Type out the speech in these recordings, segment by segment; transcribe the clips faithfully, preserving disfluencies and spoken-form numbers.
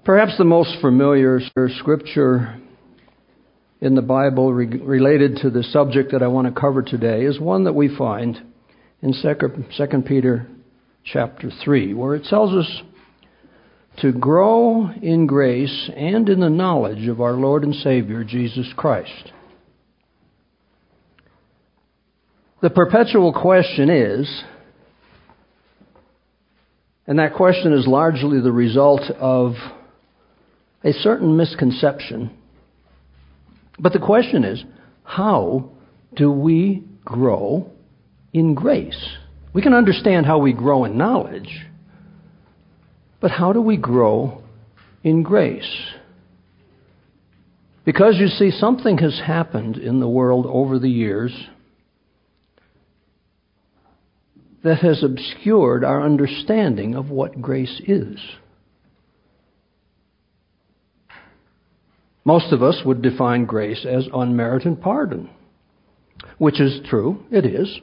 Perhaps the most familiar scripture in the Bible re- related to the subject that I want to cover today is one that we find in Second Peter chapter three, where it tells us to grow in grace and in the knowledge of our Lord and Savior, Jesus Christ. The perpetual question is, and that question is largely the result of a certain misconception. But the question is, how do we grow in grace? We can understand how we grow in knowledge, but how do we grow in grace? Because you see, something has happened in the world over the years that has obscured our understanding of what grace is. Most of us would define grace as unmerited pardon, which is true, it is.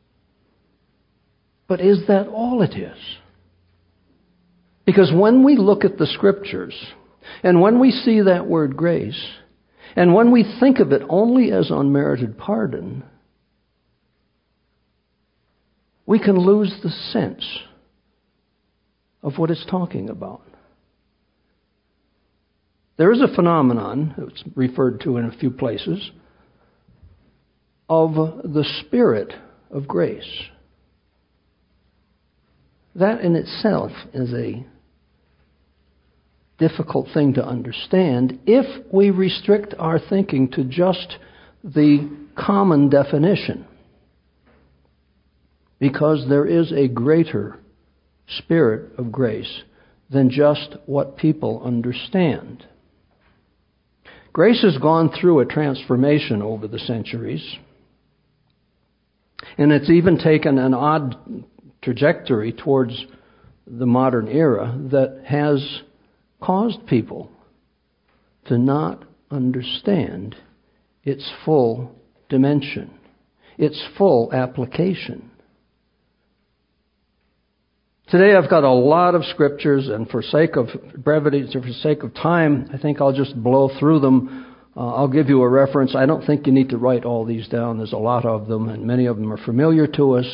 But is that all it is? Because when we look at the Scriptures, and when we see that word grace, and when we think of it only as unmerited pardon, we can lose the sense of what it's talking about. There is a phenomenon, it's referred to in a few places, of the spirit of grace. That in itself is a difficult thing to understand if we restrict our thinking to just the common definition. Because there is a greater spirit of grace than just what people understand. Grace has gone through a transformation over the centuries, and it's even taken an odd trajectory towards the modern era that has caused people to not understand its full dimension, its full application. Today I've got a lot of scriptures, and for sake of brevity, for sake of time, I think I'll just blow through them. Uh, I'll give you a reference. I don't think you need to write all these down. There's a lot of them, and many of them are familiar to us.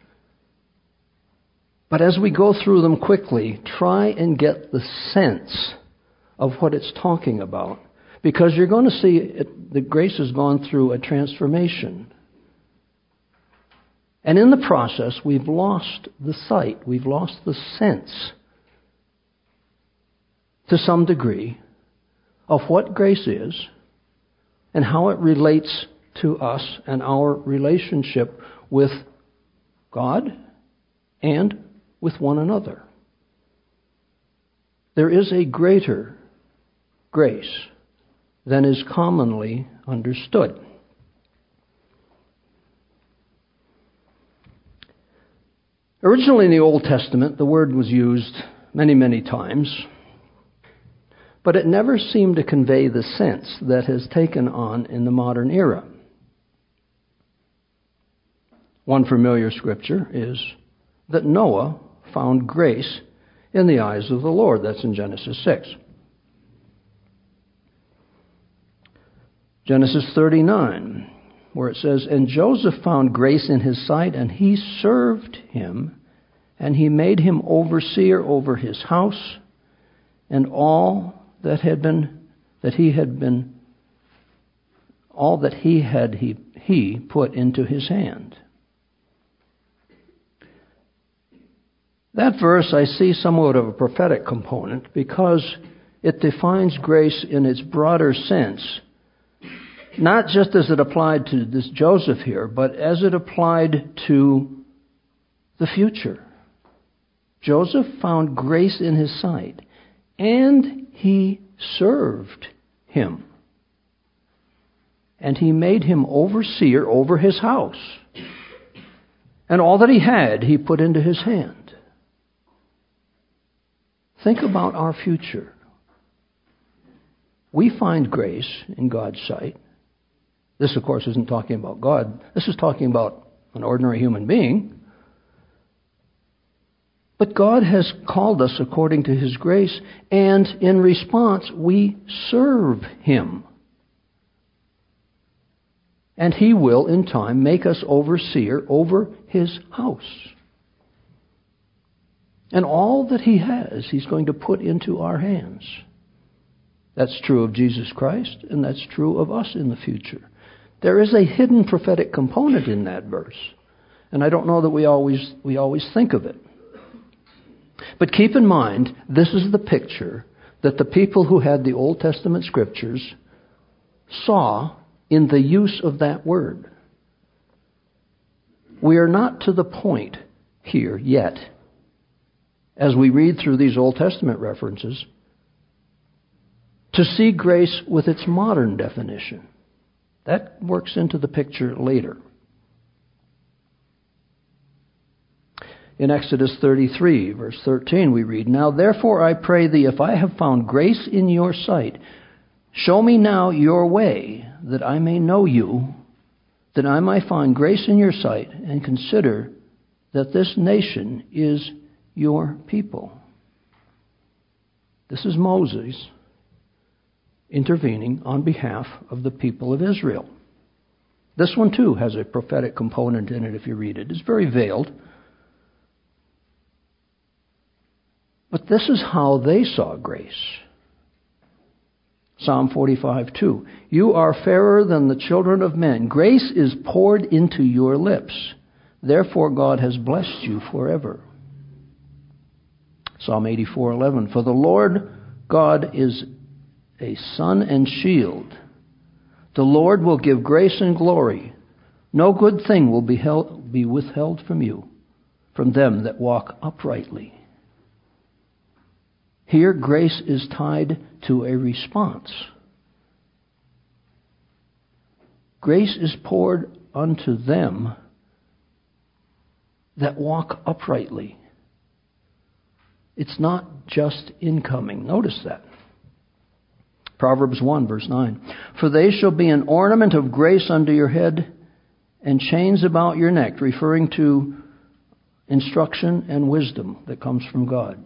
But as we go through them quickly, try and get the sense of what it's talking about. Because you're going to see it, that grace has gone through a transformation. And in the process, we've lost the sight, we've lost the sense, to some degree, of what grace is and how it relates to us and our relationship with God and with one another. There is a greater grace than is commonly understood. Originally in the Old Testament, the word was used many, many times, but it never seemed to convey the sense that has taken on in the modern era. One familiar scripture is that Noah found grace in the eyes of the Lord. That's in Genesis six. Genesis thirty-nine. Where it says, "And Joseph found grace in his sight, and he served him, and he made him overseer over his house, and all that had been that he had been all that he had he he put into his hand." That verse I see somewhat of a prophetic component because it defines grace in its broader sense. Not just as it applied to this Joseph here, but as it applied to the future. Joseph found grace in his sight, and he served him. And he made him overseer over his house. And all that he had, he put into his hand. Think about our future. We find grace in God's sight. This, of course, isn't talking about God. This is talking about an ordinary human being. But God has called us according to His grace, and in response, we serve Him. And He will, in time, make us overseer over His house. And all that He has, He's going to put into our hands. That's true of Jesus Christ, and that's true of us in the future. There is a hidden prophetic component in that verse. And I don't know that we always we always think of it. But keep in mind, this is the picture that the people who had the Old Testament scriptures saw in the use of that word. We are not to the point here yet, as we read through these Old Testament references, to see grace with its modern definition. That works into the picture later. In Exodus thirty-three, verse thirteen, we read, "Now therefore I pray thee, if I have found grace in your sight, show me now your way, that I may know you, that I may find grace in your sight, and consider that this nation is your people." This is Moses intervening on behalf of the people of Israel. This one too has a prophetic component in it if you read it. It's very veiled. But this is how they saw grace. Psalm forty-five two. "You are fairer than the children of men. Grace is poured into your lips. Therefore God has blessed you forever." Psalm eighty-four eleven. "For the Lord God is a sun and shield. The Lord will give grace and glory. No good thing will be, held, be withheld from you, from them that walk uprightly." Here, grace is tied to a response. Grace is poured unto them that walk uprightly. It's not just incoming. Notice that. Proverbs one, verse nine. "For they shall be an ornament of grace unto your head, and chains about your neck," referring to instruction and wisdom that comes from God.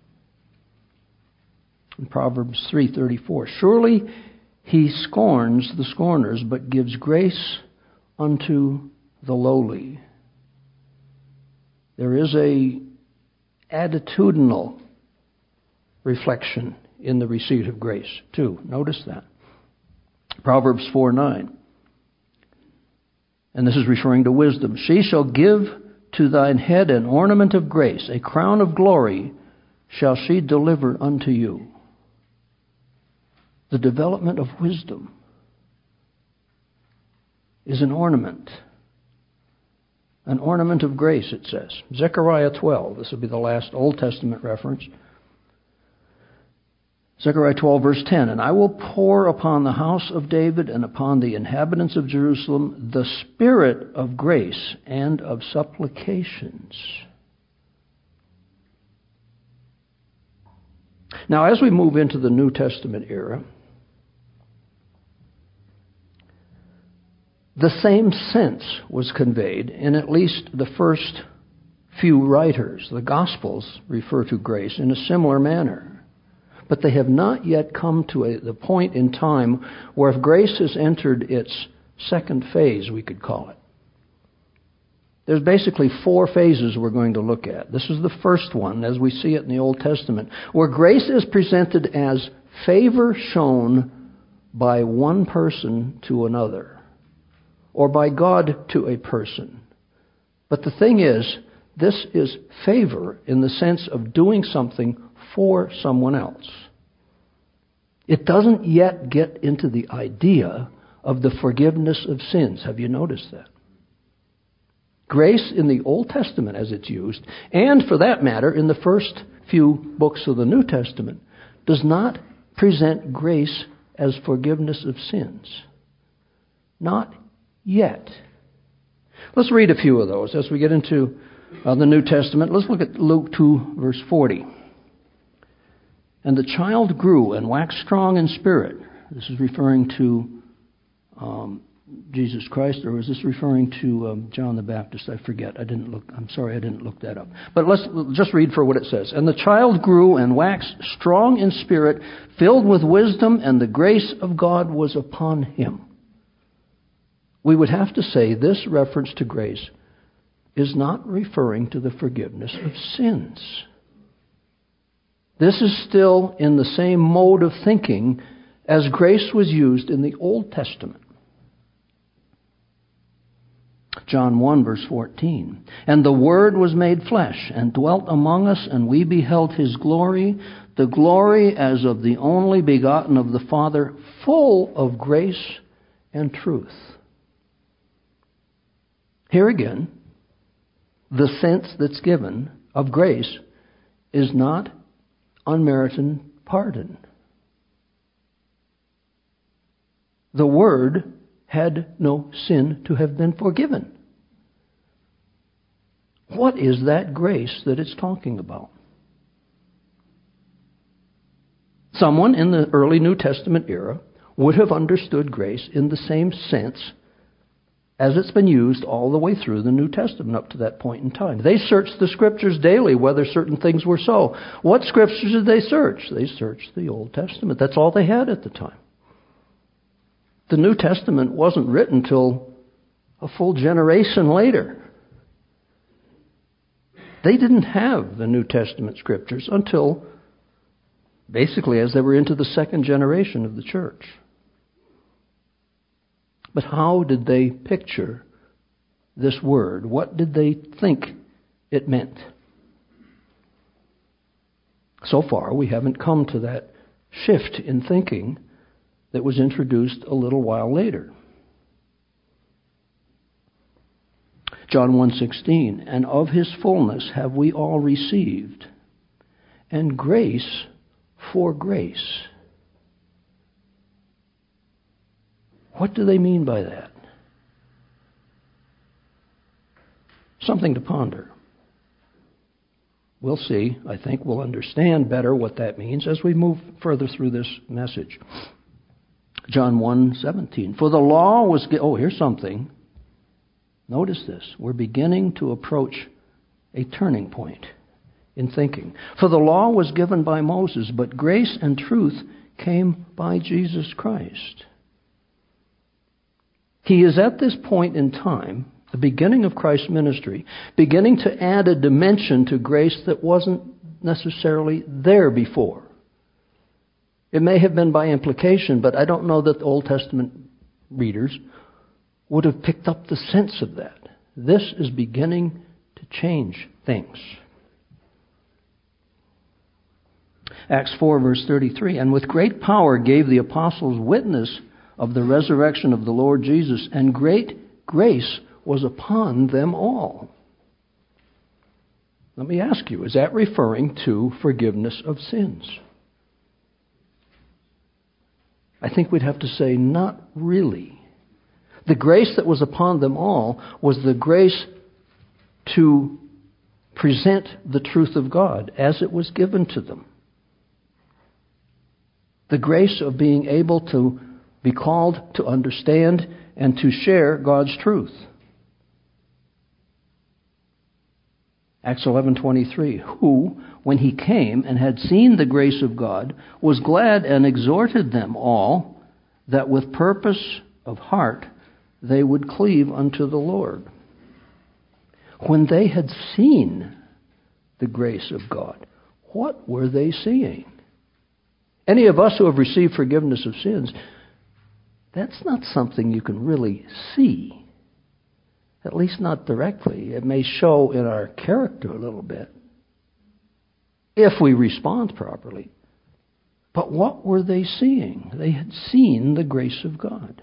In Proverbs three thirty-four, "Surely he scorns the scorners, but gives grace unto the lowly." There is a attitudinal reflection in the receipt of grace, too. Notice that. Proverbs four nine. And this is referring to wisdom. "She shall give to thine head an ornament of grace, a crown of glory shall she deliver unto you." The development of wisdom is an ornament. An ornament of grace, it says. Zechariah twelve. This will be the last Old Testament reference. Zechariah twelve, verse ten. "And I will pour upon the house of David and upon the inhabitants of Jerusalem the spirit of grace and of supplications." Now, as we move into the New Testament era, the same sense was conveyed in at least the first few writers. The Gospels refer to grace in a similar manner. But they have not yet come to a, the point in time where if grace has entered its second phase, we could call it. There's basically four phases we're going to look at. This is the first one, as we see it in the Old Testament, where grace is presented as favor shown by one person to another, or by God to a person. But the thing is, this is favor in the sense of doing something for someone else. It doesn't yet get into the idea of the forgiveness of sins. Have you noticed that? Grace in the Old Testament, as it's used, and for that matter, in the first few books of the New Testament, does not present grace as forgiveness of sins. Not yet. Let's read a few of those as we get into uh, the New Testament. Let's look at Luke two, verse forty. "And the child grew and waxed strong in spirit." This is referring to um, Jesus Christ, or was this referring to um, John the Baptist? I forget. I didn't look. I'm sorry, I didn't look that up. But let's just read for what it says. And the child grew and waxed strong in spirit, filled with wisdom, and the grace of God was upon him. We would have to say this reference to grace is not referring to the forgiveness of sins. This is still in the same mode of thinking as grace was used in the Old Testament. John one, verse fourteen. And the Word was made flesh and dwelt among us, and we beheld his glory, the glory as of the only begotten of the Father, full of grace and truth. Here again, the sense that's given of grace is not unmerited pardon. The Word had no sin to have been forgiven. What is that grace that it's talking about? Someone in the early New Testament era would have understood grace in the same sense as it's been used all the way through the New Testament up to that point in time. They searched the Scriptures daily whether certain things were so. What Scriptures did they search? They searched the Old Testament. That's all they had at the time. The New Testament wasn't written till a full generation later. They didn't have the New Testament Scriptures until basically as they were into the second generation of the church. But how did they picture this word? What did they think it meant? So far, we haven't come to that shift in thinking that was introduced a little while later. John one sixteen, and of his fullness have we all received, and grace for grace. What do they mean by that? Something to ponder. We'll see. I think we'll understand better what that means as we move further through this message. John one seventeen. For the law was... Oh, here's something. Notice this. We're beginning to approach a turning point in thinking. For the law was given by Moses, but grace and truth came by Jesus Christ. He is at this point in time, the beginning of Christ's ministry, beginning to add a dimension to grace that wasn't necessarily there before. It may have been by implication, but I don't know that the Old Testament readers would have picked up the sense of that. This is beginning to change things. Acts four, verse thirty-three, and with great power gave the apostles witness of the resurrection of the Lord Jesus, and great grace was upon them all. Let me ask you, is that referring to forgiveness of sins? I think we'd have to say not really. The grace that was upon them all was the grace to present the truth of God as it was given to them. The grace of being able to be called to understand and to share God's truth. Acts eleven twenty-three, who, when he came and had seen the grace of God, was glad and exhorted them all that with purpose of heart they would cleave unto the Lord. When they had seen the grace of God, what were they seeing? Any of us who have received forgiveness of sins, that's not something you can really see. At least not directly. It may show in our character a little bit, if we respond properly. But what were they seeing? They had seen the grace of God.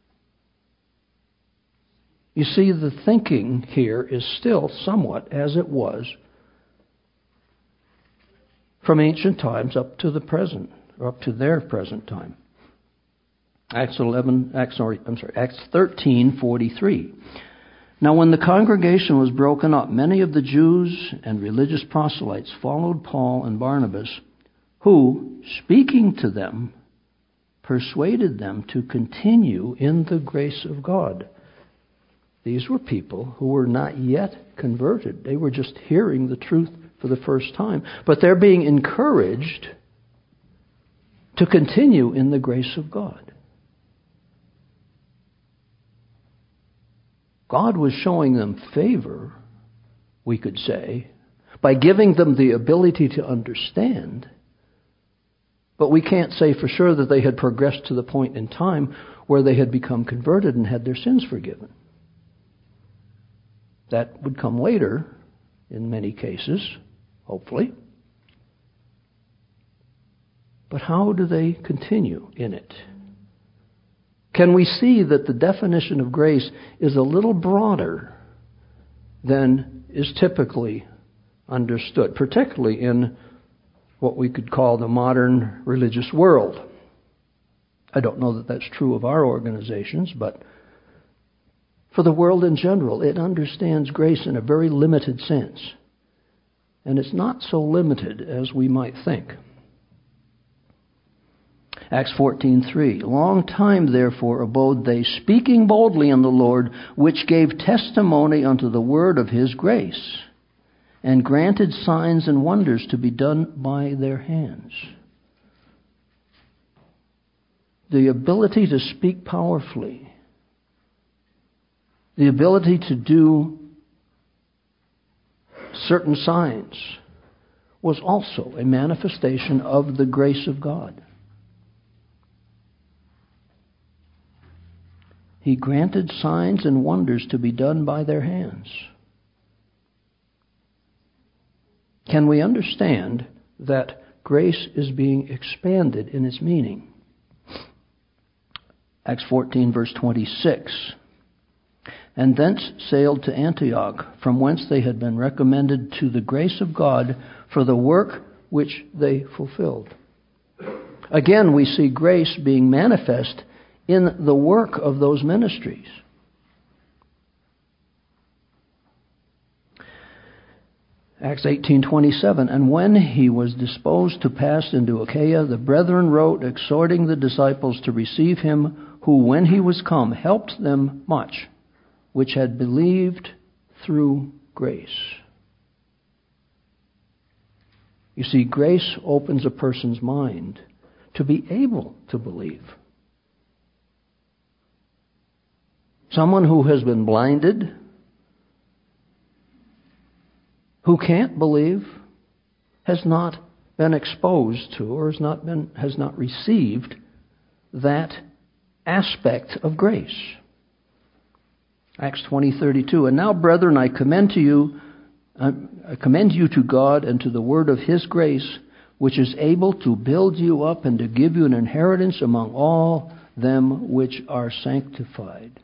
You see, the thinking here is still somewhat as it was from ancient times up to the present, or up to their present time. Acts eleven, Acts, sorry, I'm sorry, Acts thirteen forty-three. Now, when the congregation was broken up, many of the Jews and religious proselytes followed Paul and Barnabas, who, speaking to them, persuaded them to continue in the grace of God. These were people who were not yet converted. They were just hearing the truth for the first time. But they're being encouraged to continue in the grace of God. God was showing them favor, we could say, by giving them the ability to understand. But we can't say for sure that they had progressed to the point in time where they had become converted and had their sins forgiven. That would come later, in many cases, hopefully. But how do they continue in it? Can we see that the definition of grace is a little broader than is typically understood, particularly in what we could call the modern religious world? I don't know that that's true of our organizations, but for the world in general, it understands grace in a very limited sense. And it's not so limited as we might think. Acts fourteen three. Long time therefore abode they, speaking boldly in the Lord, which gave testimony unto the word of his grace, and granted signs and wonders to be done by their hands. The ability to speak powerfully, the ability to do certain signs, was also a manifestation of the grace of God. He granted signs and wonders to be done by their hands. Can we understand that grace is being expanded in its meaning? Acts fourteen, verse twenty-six. And thence sailed to Antioch, from whence they had been recommended to the grace of God for the work which they fulfilled. Again, we see grace being manifest in the work of those ministries. Acts eighteen twenty-seven. And when he was disposed to pass into Achaia, the brethren wrote, exhorting the disciples to receive him, who, when he was come, helped them much, which had believed through grace. You see, grace opens a person's mind to be able to believe. Someone who has been blinded, who can't believe, has not been exposed to or has not been has not received that aspect of grace. Acts twenty thirty-two. And now, brethren, I commend to you, I commend you to God and to the word of his grace, which is able to build you up and to give you an inheritance among all them which are sanctified.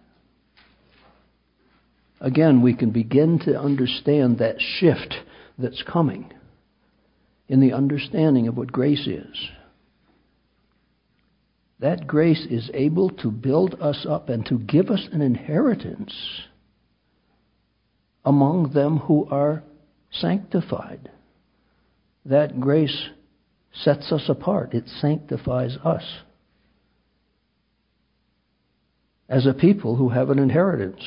Again, we can begin to understand that shift that's coming in the understanding of what grace is. That grace is able to build us up and to give us an inheritance among them who are sanctified. That grace sets us apart. It sanctifies us as a people who have an inheritance.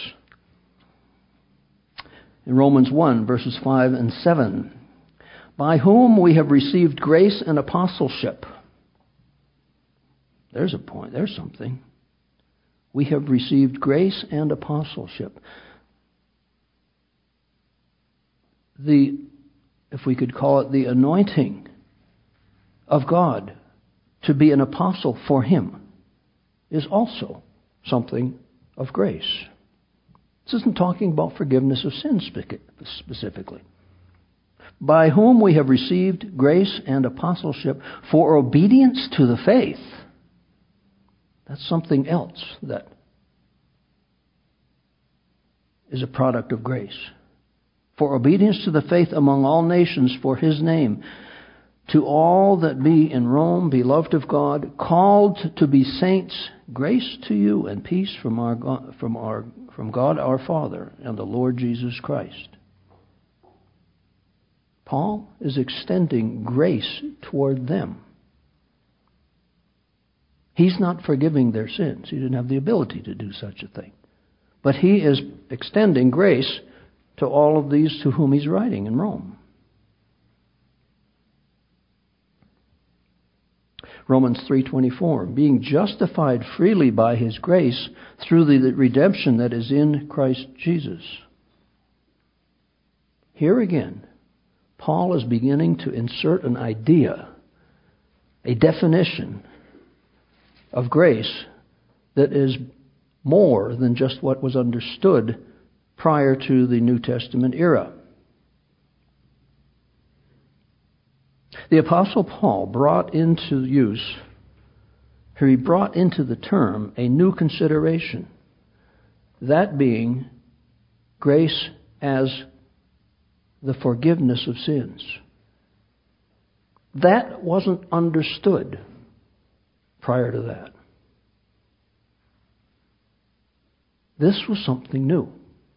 In Romans one, verses five and seven, by whom we have received grace and apostleship. There's a point. There's something. We have received grace and apostleship. The, if we could call it the anointing of God to be an apostle for him, is also something of grace. This isn't talking about forgiveness of sins specifically. By whom we have received grace and apostleship for obedience to the faith. That's something else that is a product of grace. For obedience to the faith among all nations for his name, to all that be in Rome, beloved of God, called to be saints, grace to you and peace from our God, from our from God our Father and the Lord Jesus Christ. Paul is extending grace toward them. He's not forgiving their sins. He didn't have the ability to do such a thing. But he is extending grace to all of these to whom he's writing in Rome. Romans three twenty-four, being justified freely by his grace through the redemption that is in Christ Jesus. Here again, Paul is beginning to insert an idea, a definition of grace that is more than just what was understood prior to the New Testament era. The Apostle Paul brought into use, or he brought into the term, a new consideration, that being grace as the forgiveness of sins. That wasn't understood prior to that. This was something new.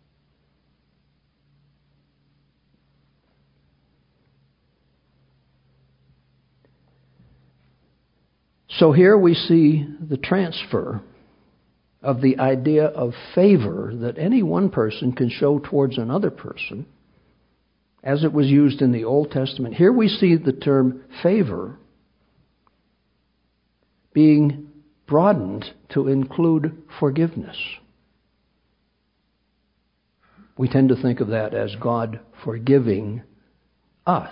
So here we see the transfer of the idea of favor that any one person can show towards another person, as it was used in the Old Testament. Here we see the term favor being broadened to include forgiveness. We tend to think of that as God forgiving us.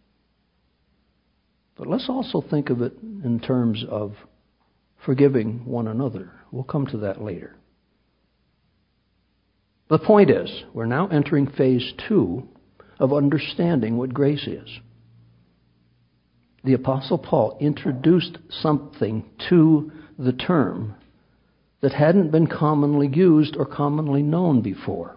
But let's also think of it in terms of forgiving one another. We'll come to that later. The point is, we're now entering phase two of understanding what grace is. The Apostle Paul introduced something to the term that hadn't been commonly used or commonly known before.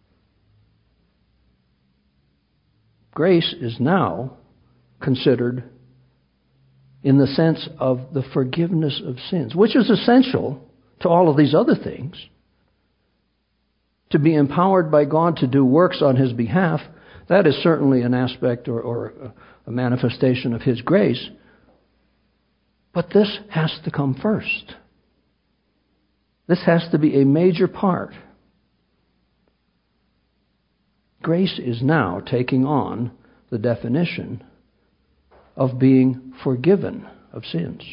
Grace is now considered in the sense of the forgiveness of sins, which is essential to all of these other things. To be empowered by God to do works on his behalf, that is certainly an aspect or, or a manifestation of his grace. But this has to come first. This has to be a major part. Grace is now taking on the definition of being forgiven of sins.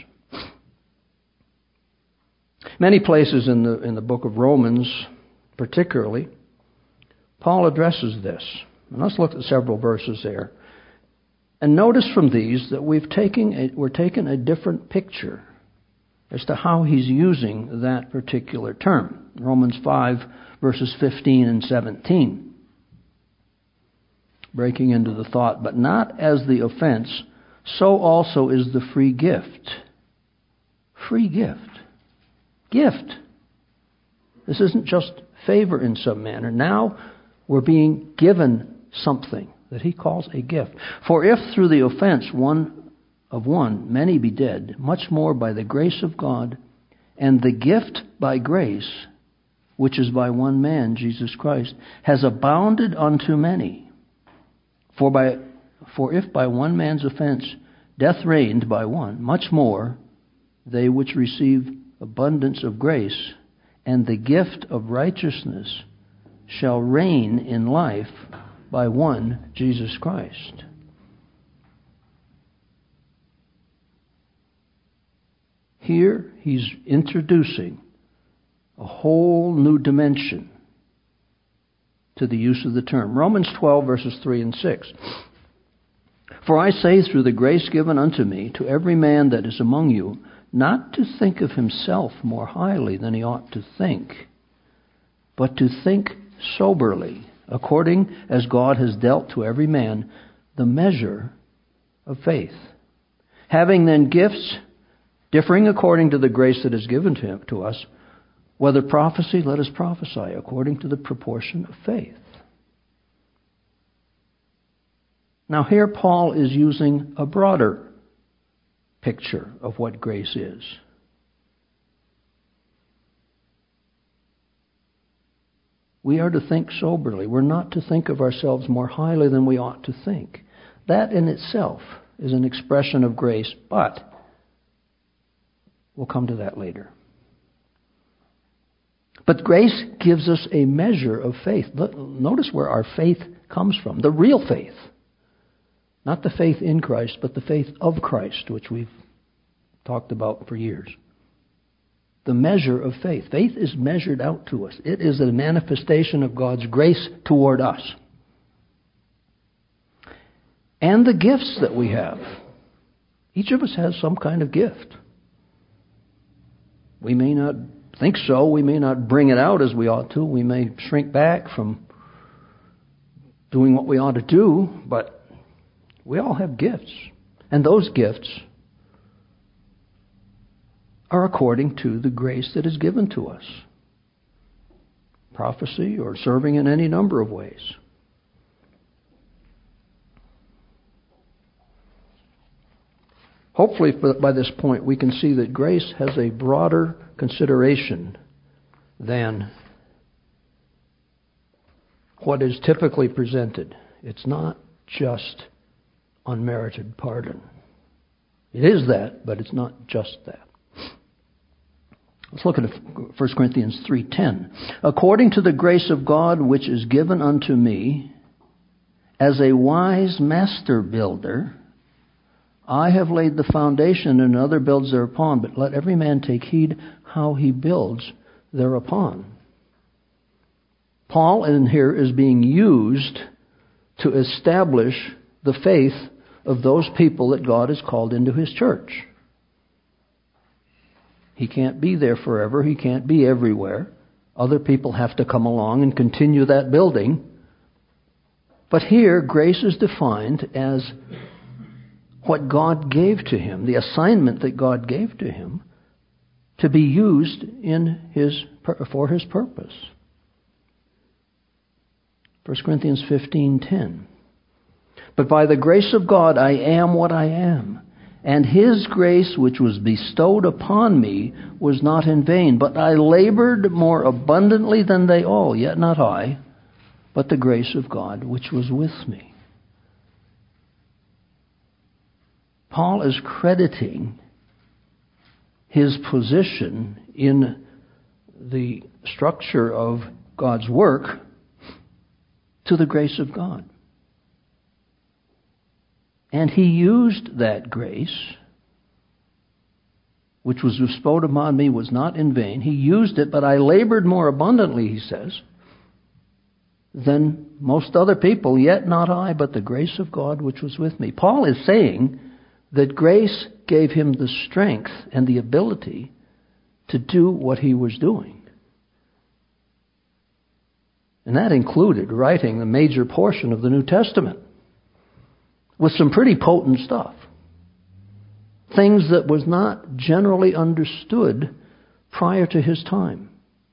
Many places in the in the book of Romans, particularly, Paul addresses this. And let's look at several verses there. And notice from these that we've taken a, we're taking a different picture as to how he's using that particular term. Romans five, verses fifteen and seventeen. Breaking into the thought, but not as the offense, so also is the free gift. Free gift. Gift. This isn't just favor in some manner. Now we're being given something that he calls a gift. For if through the offense one of one many be dead, much more by the grace of God and the gift by grace, which is by one man, Jesus Christ, has abounded unto many. For by For if by one man's offense death reigned by one, much more they which receive abundance of grace and the gift of righteousness shall reign in life by one, Jesus Christ. Here he's introducing a whole new dimension to the use of the term. Romans twelve, verses three and six. For I say through the grace given unto me, to every man that is among you, not to think of himself more highly than he ought to think, but to think soberly, according as God has dealt to every man the measure of faith. Having then gifts differing according to the grace that is given to, him, to us, whether prophecy, let us prophesy according to the proportion of faith. Now here Paul is using a broader picture of what grace is. We are to think soberly. We're not to think of ourselves more highly than we ought to think. That in itself is an expression of grace, but We'll come to that later. But grace gives us a measure of faith. Notice where our faith comes from. The real faith. Not the faith in Christ, but the faith of Christ, which we've talked about for years. The measure of faith. Faith is measured out to us. It is a manifestation of God's grace toward us. And the gifts that we have. Each of us has some kind of gift. We may not think so. We may not bring it out as we ought to. We may shrink back from doing what we ought to do, but we all have gifts. And those gifts are according to the grace that is given to us. Prophecy or serving in any number of ways. Hopefully by this point we can see that grace has a broader consideration than what is typically presented. It's not just unmerited pardon. It is that, but it's not just that. Let's look at First Corinthians three ten. According to the grace of God which is given unto me, as a wise master builder, I have laid the foundation, and another builds thereupon, but let every man take heed how he builds thereupon. Paul in here is being used to establish the faith of those people that God has called into His church. He can't be there forever. He can't be everywhere. Other people have to come along and continue that building. But here, grace is defined as what God gave to him, the assignment that God gave to him, to be used in his for his purpose. First Corinthians fifteen ten. But by the grace of God I am what I am, and His grace which was bestowed upon me was not in vain, but I labored more abundantly than they all, yet not I, but the grace of God which was with me. Paul is crediting his position in the structure of God's work to the grace of God. And he used that grace, which was bestowed upon me, was not in vain. He used it, but I labored more abundantly, he says, than most other people, yet not I, but the grace of God which was with me. Paul is saying that grace gave him the strength and the ability to do what he was doing. And that included writing the major portion of the New Testament with some pretty potent stuff. Things that was not generally understood prior to his time.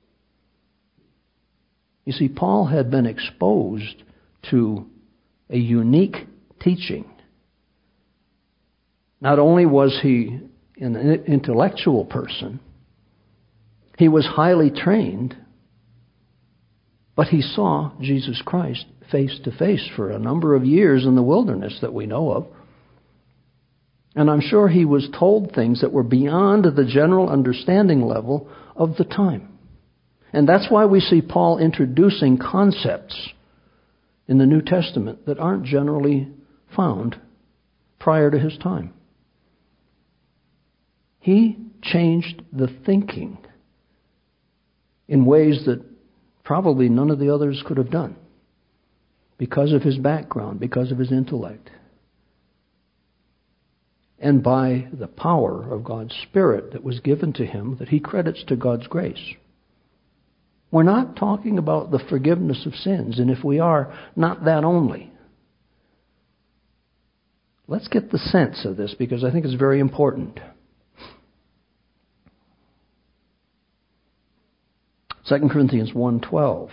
You see, Paul had been exposed to a unique teaching. Not only was he an intellectual person, he was highly trained, but he saw Jesus Christ face to face for a number of years in the wilderness that we know of. And I'm sure he was told things that were beyond the general understanding level of the time. And that's why we see Paul introducing concepts in the New Testament that aren't generally found prior to his time. He changed the thinking in ways that probably none of the others could have done because of his background, because of his intellect, and by the power of God's Spirit that was given to him that he credits to God's grace. We're not talking about the forgiveness of sins, and if we are, not that only. Let's get the sense of this because I think it's very important. Second Corinthians one twelve.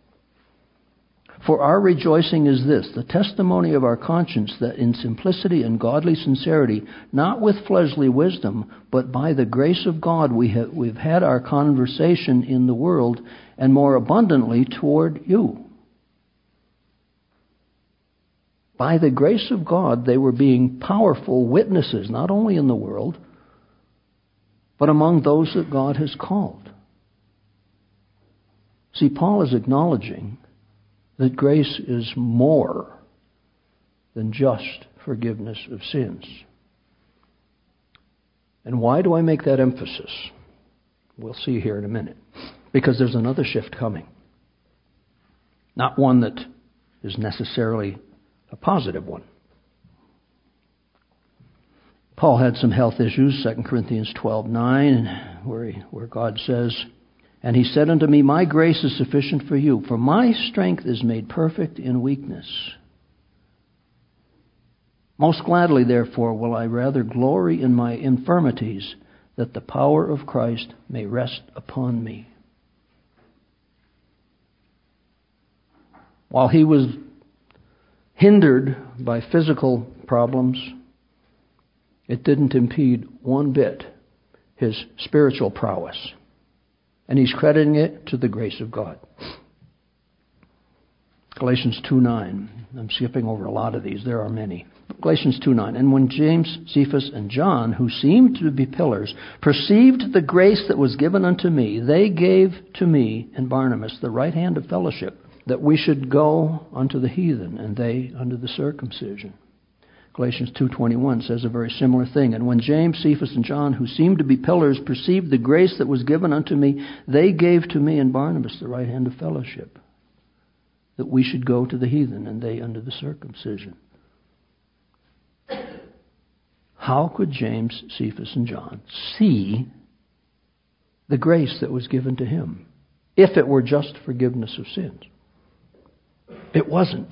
For our rejoicing is this, the testimony of our conscience, that in simplicity and godly sincerity, not with fleshly wisdom, but by the grace of God, we have, we've had our conversation in the world, and more abundantly toward you. By the grace of God, they were being powerful witnesses, not only in the world, but among those that God has called. See, Paul is acknowledging that grace is more than just forgiveness of sins. And why do I make that emphasis? We'll see here in a minute. Because there's another shift coming. Not one that is necessarily a positive one. Paul had some health issues, Second Corinthians twelve nine, where, he, where God says, "And he said unto me, My grace is sufficient for you, for my strength is made perfect in weakness. Most gladly, therefore, will I rather glory in my infirmities, that the power of Christ may rest upon me." While he was hindered by physical problems, it didn't impede one bit his spiritual prowess. And he's crediting it to the grace of God. Galatians two nine. I'm skipping over a lot of these. There are many. Galatians two nine. "And when James, Cephas, and John, who seemed to be pillars, perceived the grace that was given unto me, they gave to me and Barnabas the right hand of fellowship, that we should go unto the heathen, and they unto the circumcision." Galatians two twenty-one says a very similar thing. "And when James, Cephas, and John, who seemed to be pillars, perceived the grace that was given unto me, they gave to me and Barnabas the right hand of fellowship, that we should go to the heathen, and they unto the circumcision." How could James, Cephas, and John see the grace that was given to him if it were just forgiveness of sins? It wasn't.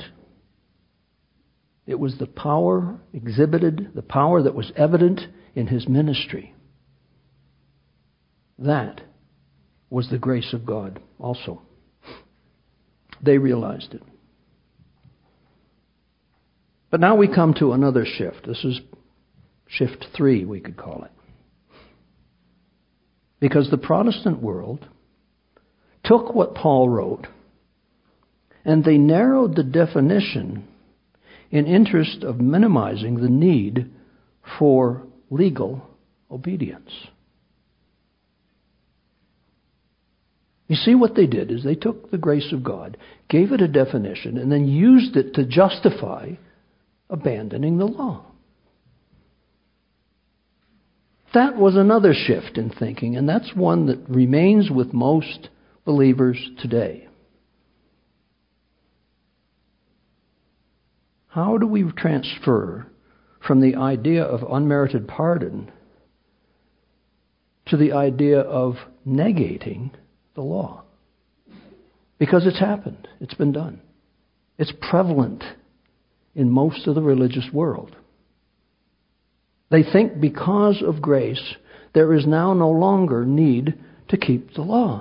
It was the power exhibited, the power that was evident in his ministry. That was the grace of God also. They realized it. But now we come to another shift. This is shift three, we could call it. Because the Protestant world took what Paul wrote and they narrowed the definition in interest of minimizing the need for legal obedience. You see, what they did is they took the grace of God, gave it a definition, and then used it to justify abandoning the law. That was another shift in thinking, and that's one that remains with most believers today. How do we transfer from the idea of unmerited pardon to the idea of negating the law? Because it's happened. It's been done. It's prevalent in most of the religious world. They think because of grace, there is now no longer need to keep the law.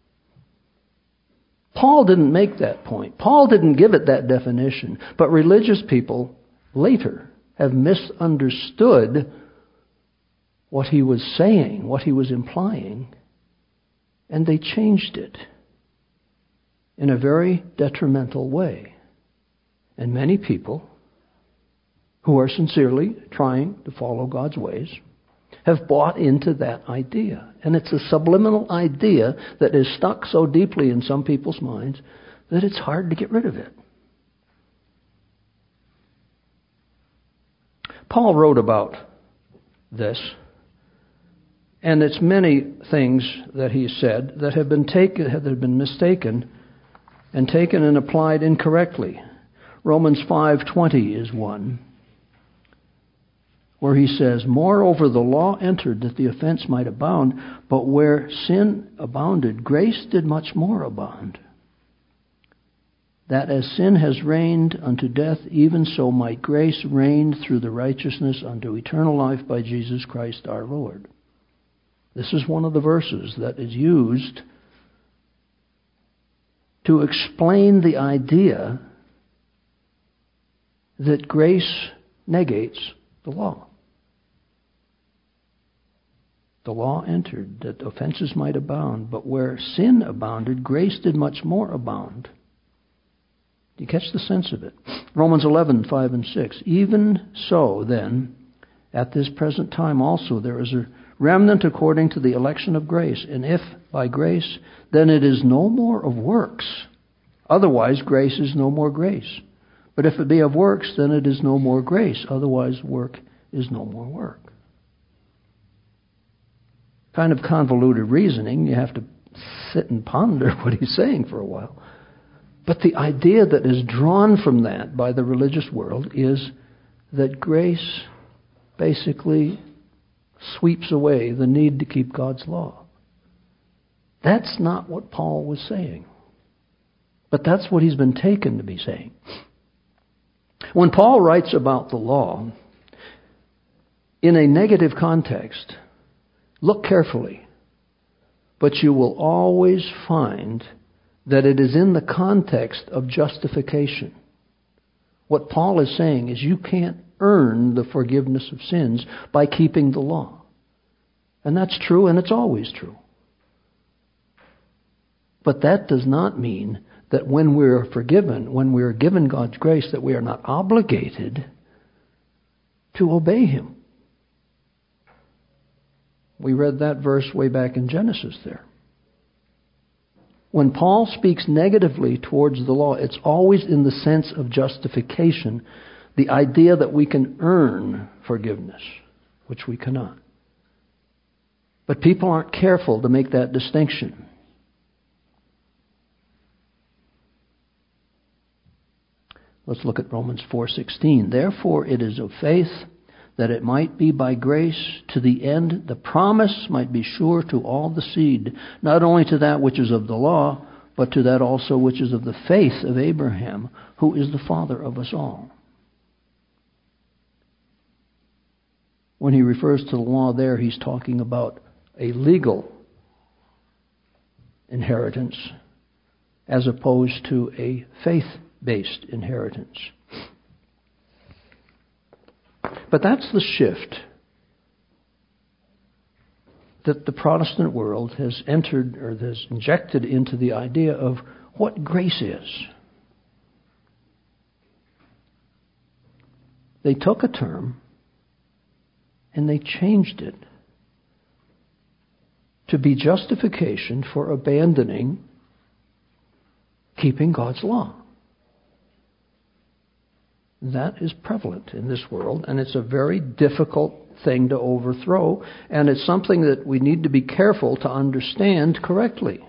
Paul didn't make that point. Paul didn't give it that definition. But religious people later have misunderstood what he was saying, what he was implying, and they changed it in a very detrimental way. And many people who are sincerely trying to follow God's ways have bought into that idea. And it's a subliminal idea that is stuck so deeply in some people's minds that it's hard to get rid of it. Paul wrote about this, and it's many things that he said that have been taken, that have been mistaken and taken and applied incorrectly. Romans five twenty is one, where he says, "Moreover, the law entered that the offense might abound, but where sin abounded, grace did much more abound. That as sin has reigned unto death, even so might grace reign through the righteousness unto eternal life by Jesus Christ our Lord." This is one of the verses that is used to explain the idea that grace negates the law. The law entered that offenses might abound, but where sin abounded, grace did much more abound. Do you catch the sense of it? Romans eleven, five and six. "Even so, then, At this present time also there is a remnant according to the election of grace. And if by grace, then it is no more of works. Otherwise, grace is no more grace. But if it be of works, then it is no more grace. Otherwise, work is no more work. Kind of convoluted reasoning. You have to sit and ponder what he's saying for a while. But the idea that is drawn from that by the religious world is that grace basically sweeps away the need to keep God's law. That's not what Paul was saying. But that's what he's been taken to be saying. When Paul writes about the law, in a negative context, look carefully, but you will always find that it is in the context of justification. What Paul is saying is you can't earn the forgiveness of sins by keeping the law. And that's true, and it's always true. But that does not mean that when we're forgiven, when we're given God's grace, that we are not obligated to obey Him. We read that verse way back in Genesis there. When Paul speaks negatively towards the law, it's always in the sense of justification, the idea that we can earn forgiveness, which we cannot. But people aren't careful to make that distinction. Let's look at Romans four sixteen. Therefore it is of faith, that it might be by grace, to the end the promise might be sure to all the seed, not only to that which is of the law, but to that also which is of the faith of Abraham, who is the father of us all. When he refers to the law there, he's talking about a legal inheritance as opposed to a faith-based inheritance. But that's the shift that the Protestant world has entered or has injected into the idea of what grace is. They took a term and they changed it to be justification for abandoning keeping God's law. That is prevalent in this world, and it's a very difficult thing to overthrow, and it's something that we need to be careful to understand correctly.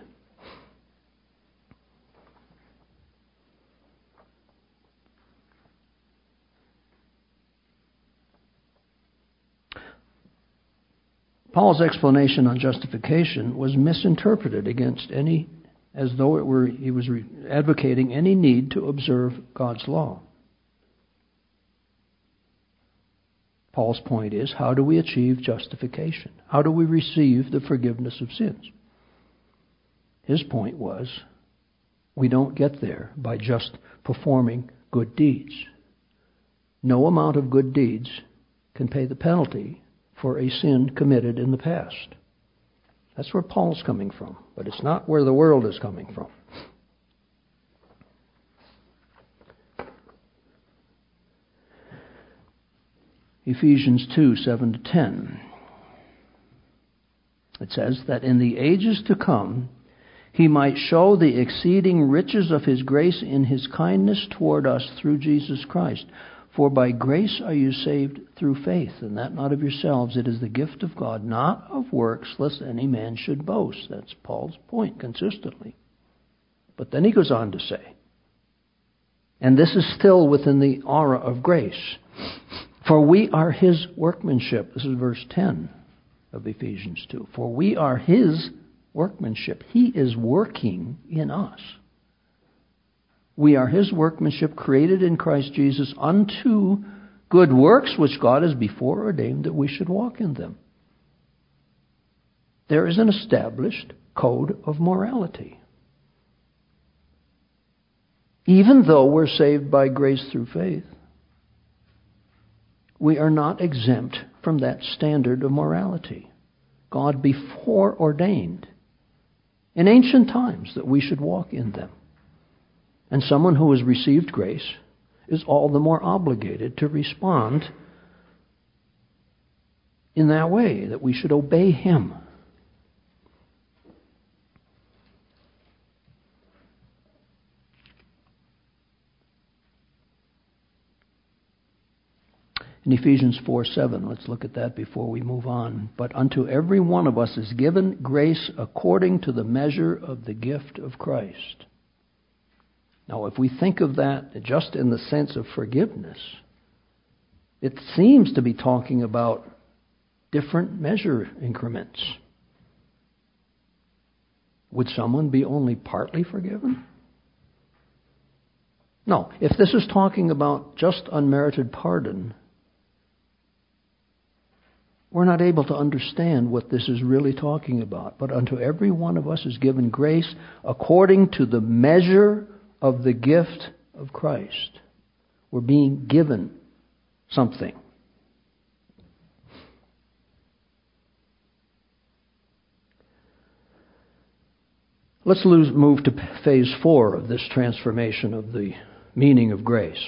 Paul's explanation on justification was misinterpreted against any, as though it were he was re- advocating any need to observe God's law. Paul's point is, how do we achieve justification? How do we receive the forgiveness of sins? His point was, we don't get there by just performing good deeds. No amount of good deeds can pay the penalty for a sin committed in the past. That's where Paul's coming from, but it's not where the world is coming from. Ephesians two, seven to ten. It says that in the ages to come, He might show the exceeding riches of His grace in His kindness toward us through Jesus Christ. For by grace are you saved through faith, and that not of yourselves. It is the gift of God, not of works, lest any man should boast. That's Paul's point consistently. But then he goes on to say, and this is still within the aura of grace, for we are His workmanship. This is verse ten of Ephesians two. For we are His workmanship. He is working in us. We are His workmanship, created in Christ Jesus unto good works, which God has before ordained that we should walk in them. There is an established code of morality. Even though we're saved by grace through faith, we are not exempt from that standard of morality. God before ordained in ancient times that we should walk in them. And someone who has received grace is all the more obligated to respond in that way, that we should obey Him. In Ephesians four seven, let's look at that before we move on. But unto every one of us is given grace according to the measure of the gift of Christ. Now, if we think of that just in the sense of forgiveness, it seems to be talking about different measure increments. Would someone be only partly forgiven? No. If this is talking about just unmerited pardon, we're not able to understand what this is really talking about. But unto every one of us is given grace according to the measure of the gift of Christ. We're being given something. Let's lose, move to phase four of this transformation of the meaning of grace.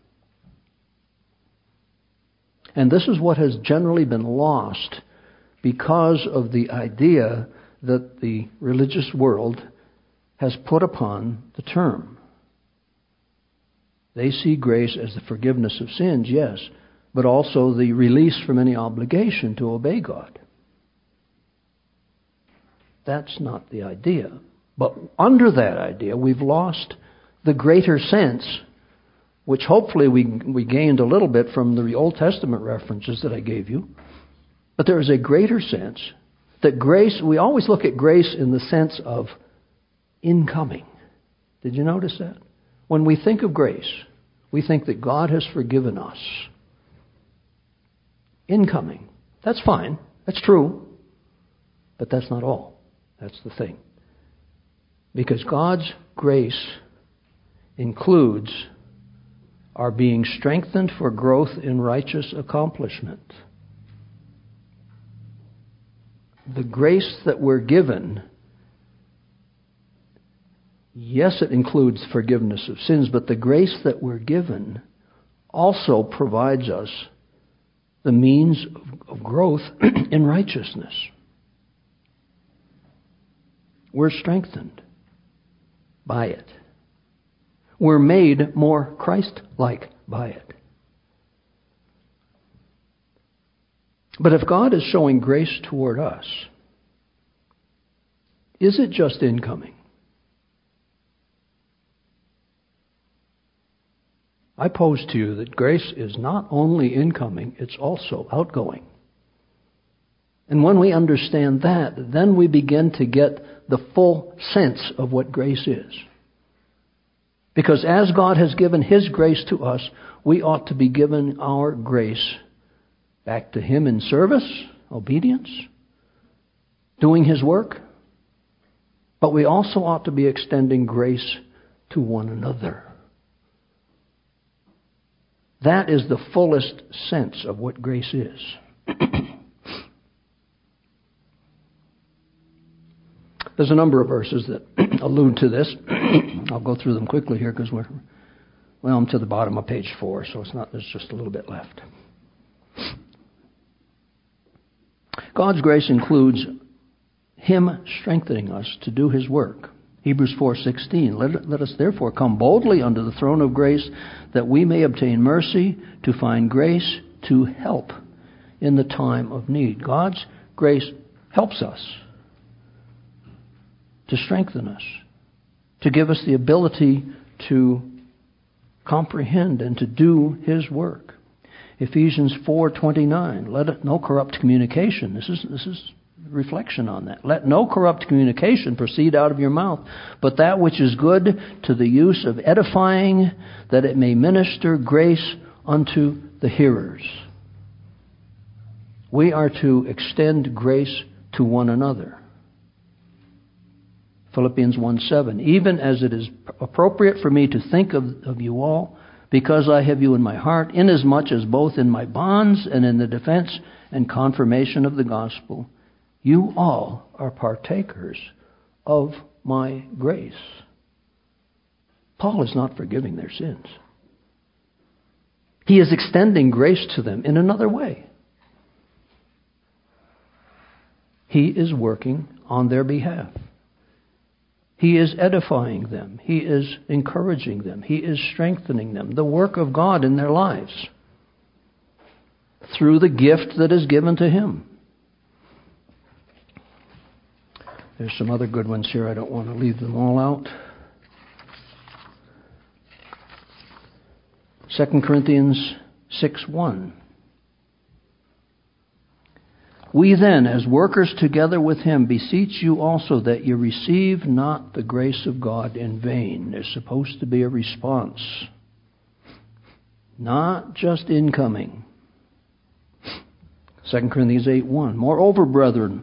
And this is what has generally been lost because of the idea that the religious world has put upon the term. They see grace as the forgiveness of sins, yes, but also the release from any obligation to obey God. That's not the idea. But under that idea, we've lost the greater sense, which hopefully we we gained a little bit from the Old Testament references that I gave you. But there is a greater sense that grace, we always look at grace in the sense of incoming. Did you notice that? When we think of grace, we think that God has forgiven us. Incoming. That's fine. That's true. But that's not all. That's the thing. Because God's grace includes our being strengthened for growth in righteous accomplishment. The grace that we're given, yes, it includes forgiveness of sins, but the grace that we're given also provides us the means of growth in righteousness. We're strengthened by it. We're made more Christ-like by it. But if God is showing grace toward us, is it just incoming? I pose to you that grace is not only incoming, it's also outgoing. And when we understand that, then we begin to get the full sense of what grace is. Because as God has given His grace to us, we ought to be given our grace back to Him in service, obedience, doing His work. But we also ought to be extending grace to one another. That is the fullest sense of what grace is. There's a number of verses that allude to this. I'll go through them quickly here because we're, well, I'm to the bottom of page four, so it's not, there's just a little bit left. God's grace includes Him strengthening us to do His work. Hebrews four sixteen, let, let us therefore come boldly unto the throne of grace that we may obtain mercy to find grace to help in the time of need. God's grace helps us, to strengthen us, to give us the ability to comprehend and to do His work. Ephesians four twenty-nine, let it, no corrupt communication. This is this is reflection on that. Let no corrupt communication proceed out of your mouth, but that which is good to the use of edifying, that it may minister grace unto the hearers. We are to extend grace to one another. Philippians one seven, even as it is appropriate for me to think of, of you all, because I have you in my heart, inasmuch as both in my bonds and in the defense and confirmation of the gospel, you all are partakers of my grace. Paul is not forgiving their sins. He is extending grace to them in another way. He is working on their behalf. He is edifying them. He is encouraging them. He is strengthening them. The work of God in their lives through the gift that is given to Him. There's some other good ones here. I don't want to leave them all out. Second Corinthians six one. We then, as workers together with Him, beseech you also that you receive not the grace of God in vain. There's supposed to be a response. Not just incoming. Second Corinthians eight one. Moreover, brethren,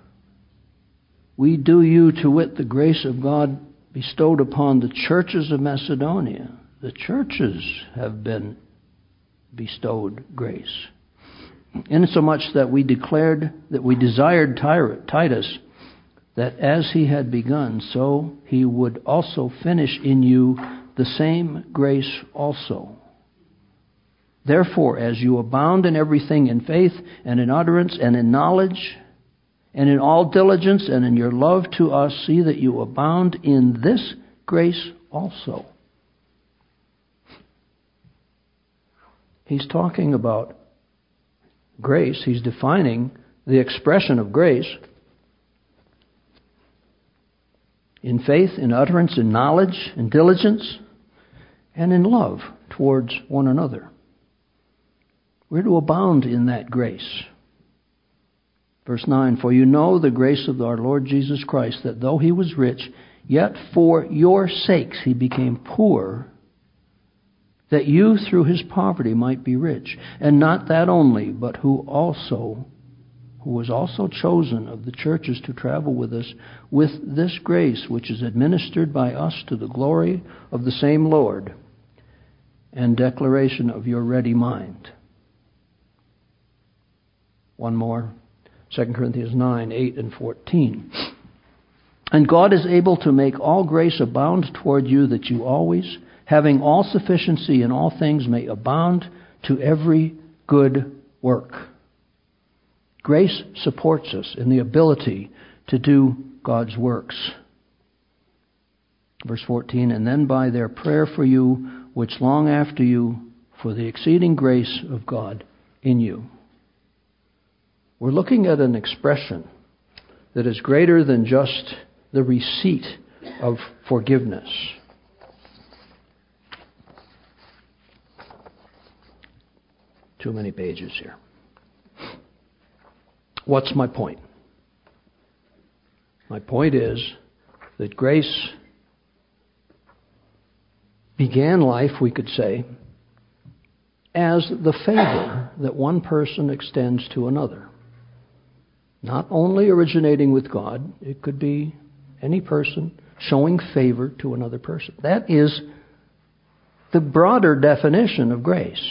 we do you to wit the grace of God bestowed upon the churches of Macedonia. The churches have been bestowed grace. Insomuch that we declared that we desired Titus that as he had begun, so he would also finish in you the same grace also. Therefore, as you abound in everything, in faith and in utterance and in knowledge and in all diligence and in your love to us, see that you abound in this grace also. He's talking about grace. He's defining the expression of grace in faith, in utterance, in knowledge, in diligence, and in love towards one another. We're to abound in that grace. Verse nine, for you know the grace of our Lord Jesus Christ, that though He was rich, yet for your sakes He became poor, that you through His poverty might be rich. And not that only, but who also, who was also chosen of the churches to travel with us with this grace, which is administered by us to the glory of the same Lord, and declaration of your ready mind. One more. Second Corinthians nine, eight and fourteen. And God is able to make all grace abound toward you, that you always, having all sufficiency in all things, may abound to every good work. Grace supports us in the ability to do God's works. Verse fourteen, and then by their prayer for you, which long after you, for the exceeding grace of God in you. We're looking at an expression that is greater than just the receipt of forgiveness. Too many pages here. What's my point? My point is that grace began life, we could say, as the favor that one person extends to another. Not only originating with God, it could be any person showing favor to another person. That is the broader definition of grace.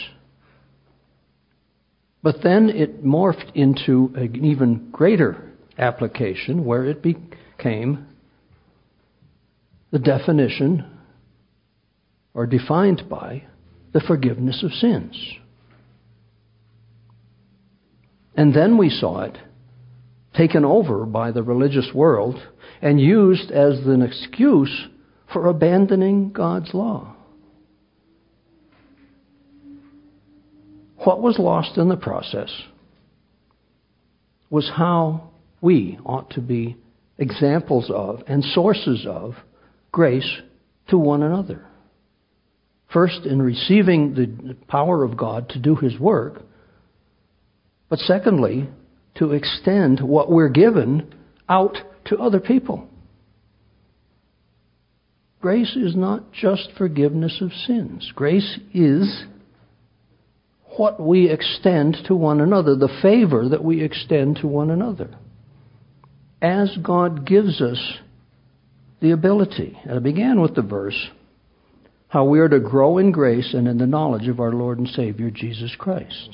But then it morphed into an even greater application where it became the definition or defined by the forgiveness of sins. And then we saw it taken over by the religious world and used as an excuse for abandoning God's law. What was lost in the process was how we ought to be examples of and sources of grace to one another. First, in receiving the power of God to do His work, but secondly, to extend what we're given out to other people. Grace is not just forgiveness of sins. Grace is what we extend to one another, the favor that we extend to one another, as God gives us the ability. And it began with the verse, how we are to grow in grace and in the knowledge of our Lord and Savior, Jesus Christ.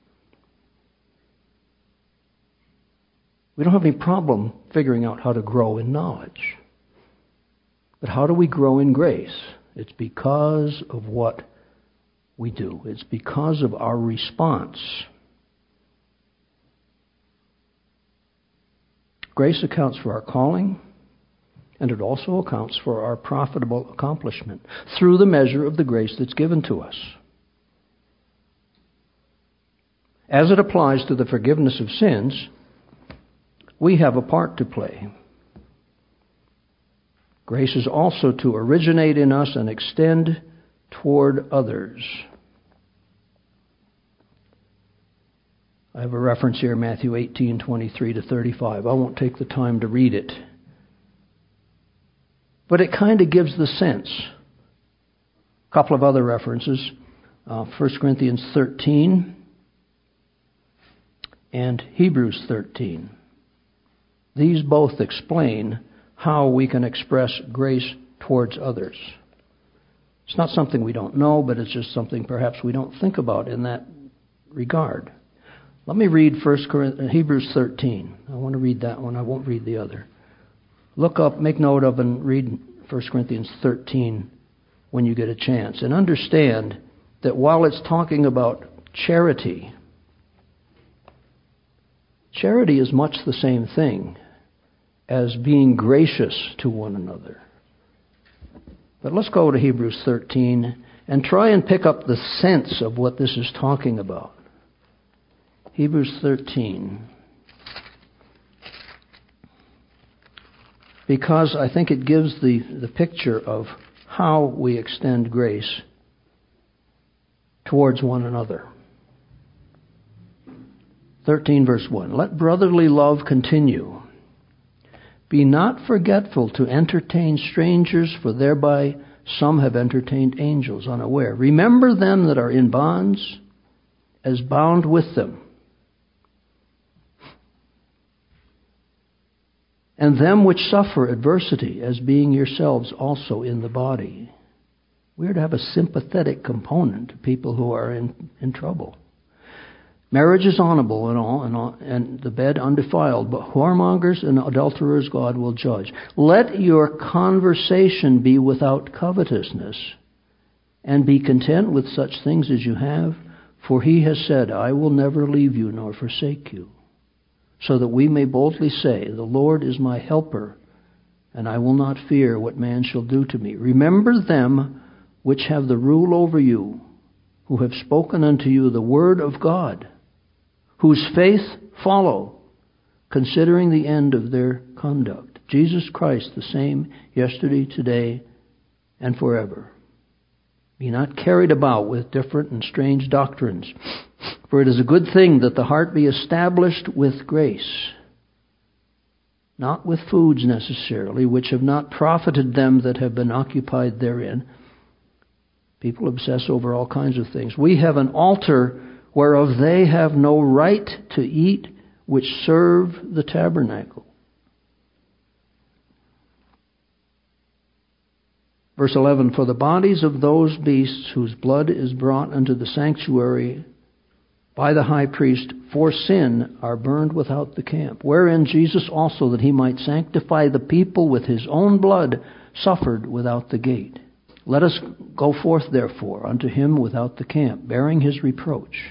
We don't have any problem figuring out how to grow in knowledge. But how do we grow in grace? It's because of what we do. It's because of our response. Grace accounts for our calling, and it also accounts for our profitable accomplishment through the measure of the grace that's given to us. As it applies to the forgiveness of sins, we have a part to play. Grace is also to originate in us and extend toward others. I have a reference here, Matthew eighteen, twenty-three to thirty-five. I won't take the time to read it. But it kind of gives the sense. A couple of other references. Uh, First Corinthians thirteen and Hebrews thirteen. These both explain how we can express grace towards others. It's not something we don't know, but it's just something perhaps we don't think about in that regard. Let me read First Corinthians, Hebrews thirteen. I want to read that one. I won't read the other. Look up, make note of, and read First Corinthians thirteen when you get a chance. And understand that while it's talking about charity, charity is much the same thing as being gracious to one another. But let's go to Hebrews thirteen and try and pick up the sense of what this is talking about. Hebrews thirteen. Because I think it gives the, the picture of how we extend grace towards one another. thirteen verse one. Let brotherly love continue. Be not forgetful to entertain strangers, for thereby some have entertained angels unaware. Remember them that are in bonds, as bound with them. And them which suffer adversity, as being yourselves also in the body. We are to have a sympathetic component to people who are in, in trouble. Marriage is honorable and all, and all, and the bed undefiled, but whoremongers and adulterers God will judge. Let your conversation be without covetousness, and be content with such things as you have, for he has said, I will never leave you nor forsake you. So that we may boldly say, the Lord is my helper, and I will not fear what man shall do to me. Remember them which have the rule over you, who have spoken unto you the word of God, whose faith follow, considering the end of their conduct. Jesus Christ, the same yesterday, today, and forever. Be not carried about with different and strange doctrines, for it is a good thing that the heart be established with grace, not with foods necessarily, which have not profited them that have been occupied therein. People obsess over all kinds of things. We have an altar whereof they have no right to eat, which serve the tabernacle. Verse eleven, for the bodies of those beasts whose blood is brought unto the sanctuary by the high priest for sin are burned without the camp, wherein Jesus also, that he might sanctify the people with his own blood, suffered without the gate. Let us go forth therefore unto him without the camp, bearing his reproach.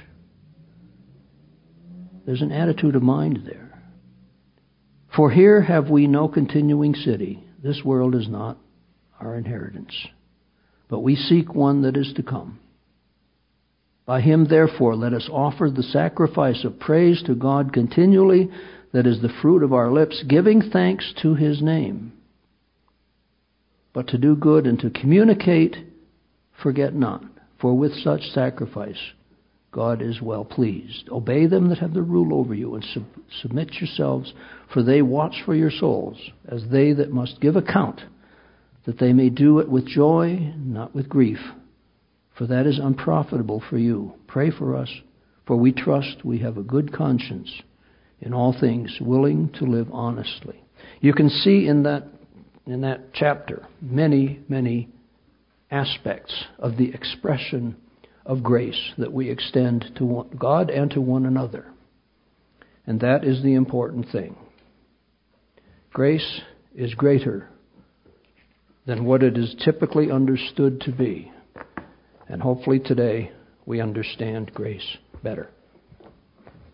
There's an attitude of mind there. For here have we no continuing city. This world is not our inheritance, but we seek one that is to come. By him, therefore, let us offer the sacrifice of praise to God continually, that is the fruit of our lips, giving thanks to his name. But to do good and to communicate, forget not, for with such sacrifice God is well pleased. Obey them that have the rule over you, and sub- submit yourselves, for they watch for your souls, as they that must give account, that they may do it with joy, not with grief, for that is unprofitable for you. Pray for us, for we trust we have a good conscience in all things, willing to live honestly. You can see in that in that chapter many, many aspects of the expression of grace that we extend to one, God and to one another. And that is the important thing. Grace is greater than what it is typically understood to be. And hopefully today we understand grace better.